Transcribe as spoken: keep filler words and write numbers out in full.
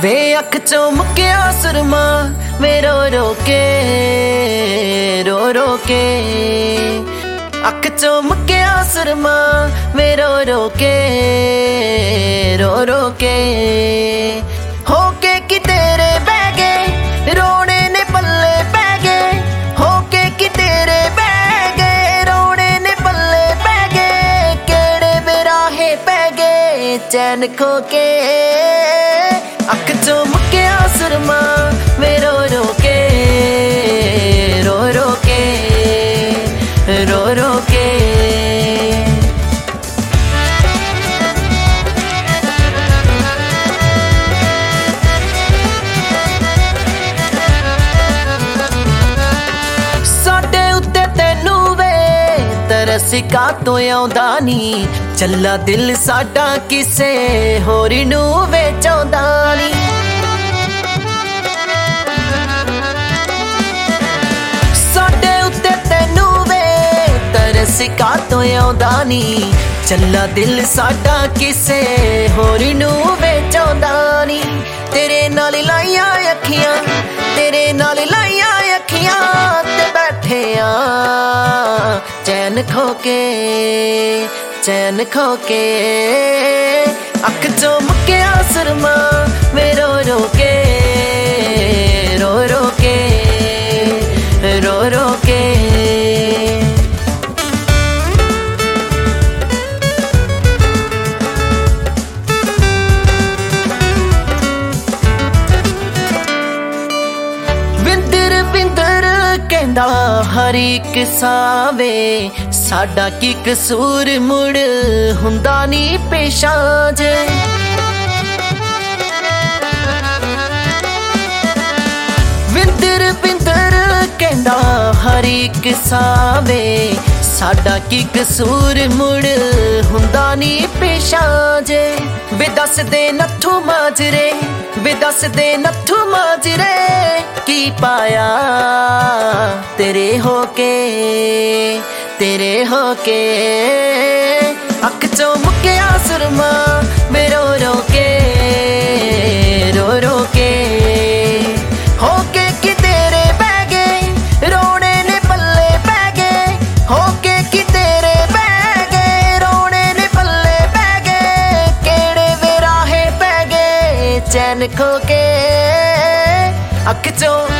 वे अख चो मुक्या सुरमा वे रो रो के रो रो के अख चो मुक्या सुरमा वे रो रो के रो रो के हो के कि तेरे बह गए रोने ने पल्ले पै गए हो के कि तेरे बह गए रोने ने पल्ले पै गए केड़े बेराहे पै गए चैन खो के अख चो मुक्या सुरमा वे रो रो के रो रो के रो रो के साडे उत्ते तैनू वे तरस का तो आउंदा नी चला दिल साडा किसे होरी नू वे चाहुंदा नी साडे उत्ते तैनू वे तरस का तो आउंदा नी चला दिल साडा किसे होरी नू वे चाहुंदा नी तेरे नाल लाइयां अखियां तेरे नाल लाइयां अखियां ते बैठे आ चैन खो के चैन खो के अख चो मुक्या सुरमा वे रो रो के रो रो के रो रो के बिंदर बिंदर कहंदा हर एक सावे साडा की कसूर मुड़ हुंदा नी पेशां जे विंदर बिंदर कहंदा हर एक सावे साडा की कसूर मुड़ हुंदा नी पेशां जे वे दस दे नत्थू माजरे वे दस दे नत्थू माजरे की पाया तेरे होके तेरे होके अख चो मुक्या सुरमा वे रो रो के रो रो के होके कि तेरे बह गए रोने ने पल्ले पै गए होके कि तेरे बह गए रोने ने पल्ले पै गए केड़े वे राहे पै गए चैन खो के अख चो